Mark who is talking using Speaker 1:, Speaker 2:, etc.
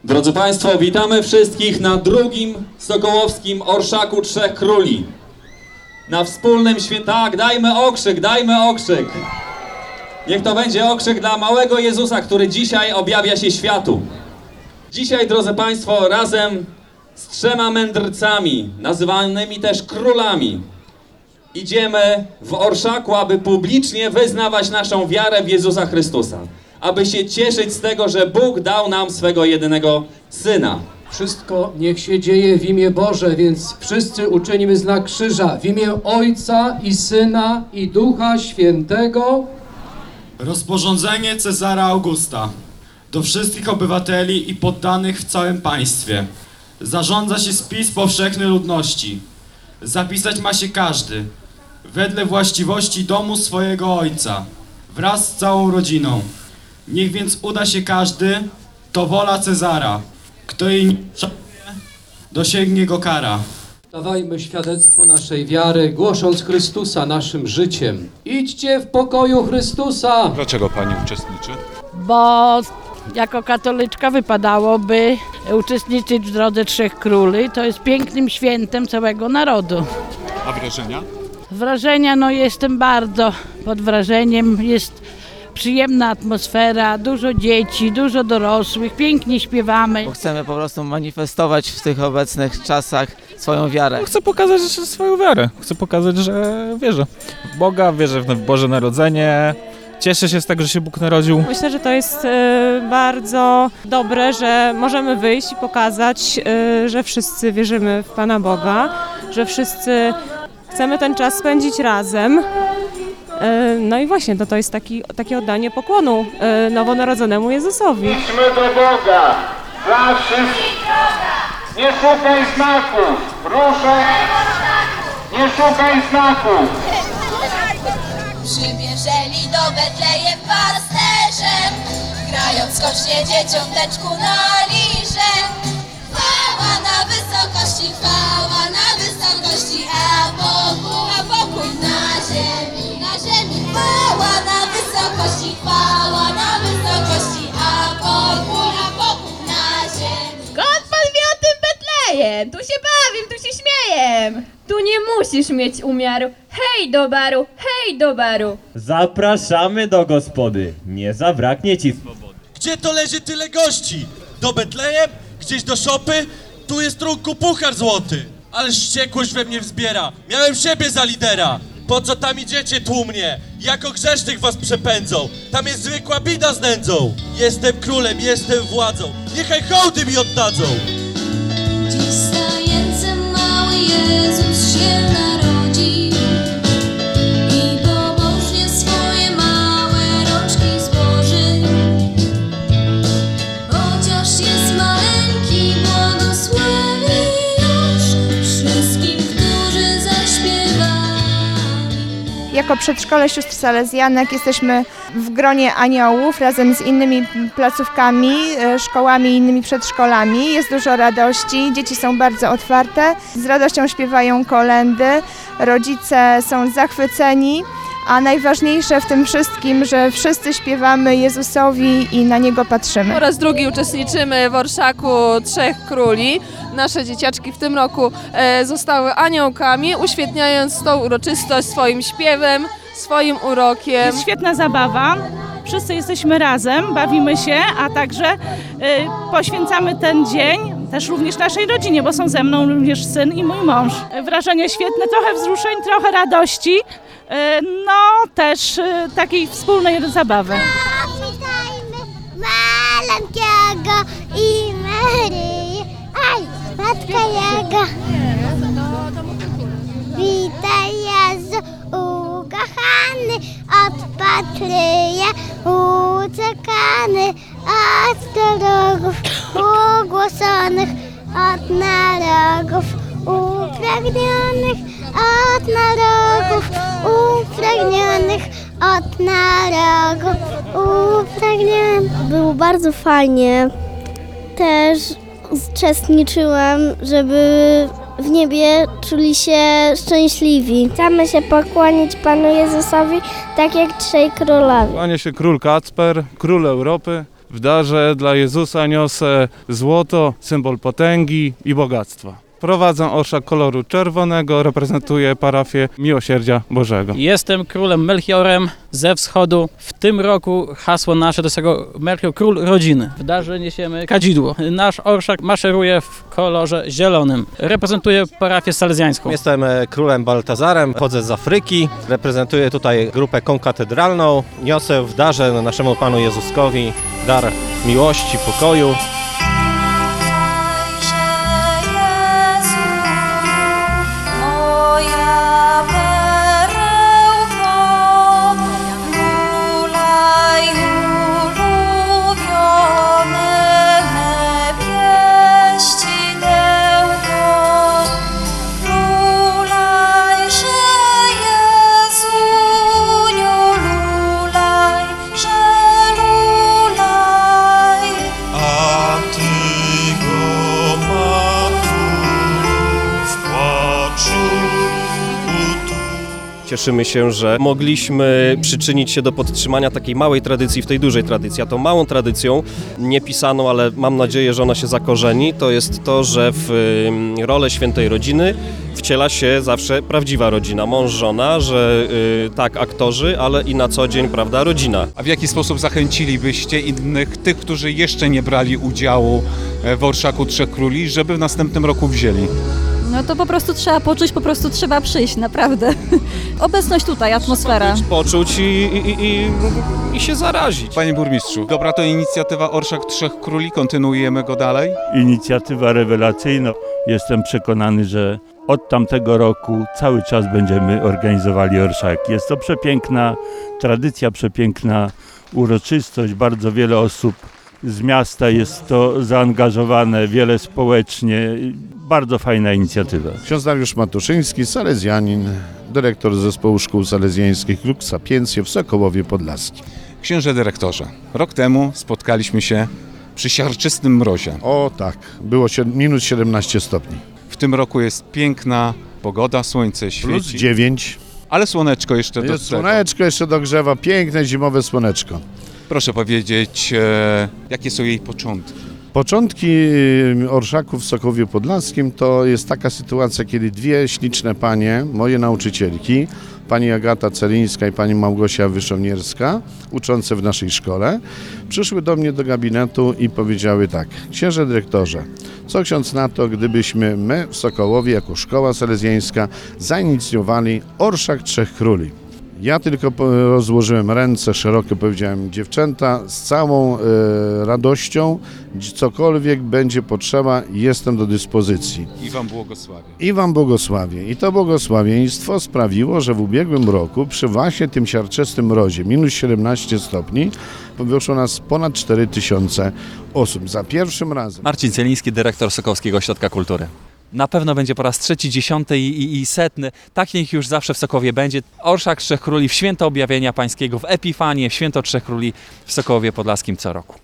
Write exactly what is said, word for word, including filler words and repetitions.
Speaker 1: Drodzy Państwo, witamy wszystkich na drugim Sokołowskim Orszaku Trzech Króli. Na wspólnym święcie... Tak, dajmy okrzyk, dajmy okrzyk. Niech to będzie okrzyk dla małego Jezusa, który dzisiaj objawia się światu. Dzisiaj, drodzy Państwo, razem z trzema mędrcami, nazywanymi też królami, idziemy w Orszaku, aby publicznie wyznawać naszą wiarę w Jezusa Chrystusa. Aby się cieszyć z tego, że Bóg dał nam swego jedynego Syna.
Speaker 2: Wszystko niech się dzieje w imię Boże, więc wszyscy uczynimy znak krzyża w imię Ojca i Syna i Ducha Świętego.
Speaker 3: Rozporządzenie Cezara Augusta do wszystkich obywateli i poddanych w całym państwie. Zarządza się spis powszechny ludności. Zapisać ma się każdy, wedle właściwości domu swojego ojca, wraz z całą rodziną. Niech więc uda się każdy, to wola Cezara. Kto jej nie szanuje, dosięgnie go kara.
Speaker 2: Dawajmy świadectwo naszej wiary, głosząc Chrystusa naszym życiem. Idźcie w pokoju Chrystusa!
Speaker 4: Dlaczego pani uczestniczy?
Speaker 5: Bo jako katoliczka wypadałoby uczestniczyć w Drodze Trzech Króli. To jest pięknym świętem całego narodu.
Speaker 4: A wrażenia?
Speaker 5: Wrażenia, no jestem bardzo pod wrażeniem. Jest przyjemna atmosfera, dużo dzieci, dużo dorosłych, pięknie śpiewamy.
Speaker 6: Bo chcemy po prostu manifestować w tych obecnych czasach swoją wiarę.
Speaker 7: Chcę pokazać swoją wiarę. Chcę pokazać, że wierzę w Boga, wierzę w Boże Narodzenie. Cieszę się z tego, że się Bóg narodził.
Speaker 8: Myślę, że to jest y, bardzo dobre, że możemy wyjść i pokazać, y, że wszyscy wierzymy w Pana Boga, że wszyscy chcemy ten czas spędzić razem. Y, no i właśnie to, to jest taki, takie oddanie pokłonu y, nowonarodzonemu Jezusowi.
Speaker 9: Idźmy do Boga dla wszystkich. Nie szukaj znaków, ruszaj. Nie szukaj znaków.
Speaker 10: Przybierzeli do Betlejem pasterzem, grając skocznie dzieciąteczku na lirze. Chwała na wysokości, chwała na wysokości, a Bogu, a pokój na ziemi, na ziemi. Chwała na wysokości, chwała na wysokości, a pokój, a pokój na ziemi.
Speaker 11: Skąd pan wie o tym Betlejem? Tu się bawię, tu się śmieję. Tu nie musisz mieć umiaru. Hej do baru, hej do baru.
Speaker 12: Zapraszamy do gospody, nie zabraknie ci swobody.
Speaker 13: Gdzie to leży tyle gości? Do Betlejem? Gdzieś do szopy? Tu jest trunku puchar złoty. Ale wściekłość we mnie wzbiera. Miałem siebie za lidera. Po co tam idziecie tłumnie? Jako grzesznych was przepędzą. Tam jest zwykła bida z nędzą. Jestem królem, jestem władzą. Niechaj hołdy mi oddadzą.
Speaker 10: Dziś stający mały Jezus się narodzi i pobożnie swoje małe rączki złoży. Chociaż jest maleńki, błogosławi już wszystkim, którzy zaśpiewali.
Speaker 14: Jako przedszkole sióstr salezjanek jesteśmy w gronie aniołów razem z innymi placówkami, szkołami i innymi przedszkolami. Jest dużo radości, dzieci są bardzo otwarte, z radością śpiewają kolędy, rodzice są zachwyceni, a najważniejsze w tym wszystkim, że wszyscy śpiewamy Jezusowi i na Niego patrzymy.
Speaker 15: Po raz drugi uczestniczymy w Orszaku Trzech Króli. Nasze dzieciaczki w tym roku e, zostały aniołkami, uświetniając tą uroczystość swoim śpiewem, swoim urokiem.
Speaker 16: Jest świetna zabawa, wszyscy jesteśmy razem, bawimy się, a także y, poświęcamy ten dzień też również naszej rodzinie, bo są ze mną również syn i mój mąż. Wrażenia świetne, trochę wzruszeń, trochę radości, y, no też y, takiej wspólnej zabawy.
Speaker 17: Witajmy maleńkiego i Maryję, aj, Matka Jego. Witaj Jezu, ukochany, odpatryję, uciekany od wrogów, ugłosonych od narodów, upragnionych od narodów, upragnionych od narodów, upragnionych. Było bardzo fajnie. Też uczestniczyłam, żeby w niebie czuli się szczęśliwi. Chcemy się pokłonić Panu Jezusowi, tak jak trzej królowie.
Speaker 4: Kłania się król Kacper, król Europy.
Speaker 18: W darze dla Jezusa niosę złoto, symbol potęgi i bogactwa. Prowadzę orszak koloru czerwonego, reprezentuję parafię Miłosierdzia Bożego.
Speaker 19: Jestem królem Melchiorem ze wschodu. W tym roku hasło nasze to jest tego Melchior, król rodziny. W darze niesiemy kadzidło. Nasz orszak maszeruje w kolorze zielonym. Reprezentuję parafię salezjańską.
Speaker 20: Jestem królem Baltazarem, pochodzę z Afryki. Reprezentuję tutaj grupę konkatedralną. Niosę w darze naszemu Panu Jezuskowi dar miłości, pokoju. Cieszymy się, że mogliśmy przyczynić się do podtrzymania takiej małej tradycji w tej dużej tradycji. A tą małą tradycją, niepisaną, ale mam nadzieję, że ona się zakorzeni, to jest to, że w rolę świętej rodziny wciela się zawsze prawdziwa rodzina, mąż, żona, że y, tak aktorzy, ale i na co dzień, prawda, rodzina.
Speaker 4: A w jaki sposób zachęcilibyście innych, tych, którzy jeszcze nie brali udziału w Orszaku Trzech Króli, żeby w następnym roku wzięli?
Speaker 21: No to po prostu trzeba poczuć, po prostu trzeba przyjść, naprawdę. Obecność tutaj, atmosfera.
Speaker 20: Poczuć i, i, i, i się zarazić.
Speaker 4: Panie burmistrzu, dobra to inicjatywa Orszak Trzech Króli, kontynuujemy go dalej?
Speaker 22: Inicjatywa rewelacyjna. Jestem przekonany, że od tamtego roku cały czas będziemy organizowali orszaki. Jest to przepiękna tradycja, przepiękna uroczystość, bardzo wiele osób z miasta jest to zaangażowane, wiele społecznie. Bardzo fajna inicjatywa.
Speaker 23: Ksiądz Dariusz Matuszyński, salezjanin, dyrektor zespołu szkół salezjańskich Lux Sapiencje w Sokołowie Podlaskim.
Speaker 4: Księże dyrektorze, rok temu spotkaliśmy się przy siarczystym mrozie.
Speaker 23: O tak, było minus siedemnaście stopni.
Speaker 4: W tym roku jest piękna pogoda, słońce świeci.
Speaker 23: Plus dziewięć.
Speaker 4: Ale słoneczko jeszcze do
Speaker 23: Jest słoneczko jeszcze dogrzewa, piękne zimowe słoneczko.
Speaker 4: Proszę powiedzieć, e, jakie są jej początki?
Speaker 23: Początki orszaków w Sokołowie Podlaskim to jest taka sytuacja, kiedy dwie śliczne panie, moje nauczycielki, pani Agata Celińska i pani Małgosia Wyszonierska, uczące w naszej szkole, przyszły do mnie do gabinetu i powiedziały tak: księże dyrektorze, co ksiądz na to, gdybyśmy my w Sokołowie jako szkoła salezjańska zainicjowali Orszak Trzech Króli? Ja tylko rozłożyłem ręce szeroko, powiedziałem: dziewczęta, z całą e, radością, cokolwiek będzie potrzeba, jestem do dyspozycji.
Speaker 4: I wam błogosławię.
Speaker 23: I wam błogosławię. I to błogosławieństwo sprawiło, że w ubiegłym roku przy właśnie tym siarczystym mrozie, minus siedemnaście stopni, wyszło nas ponad cztery tysiące osób. Za pierwszym razem.
Speaker 24: Marcin Celiński, dyrektor Sokołowskiego Ośrodka Kultury. Na pewno będzie po raz trzeci, dziesiąty i, i, i setny. Tak niech już zawsze w Sokołowie będzie. Orszak Trzech Króli w Święto Objawienia Pańskiego, w Epifanię, w Święto Trzech Króli w Sokołowie Podlaskim co roku.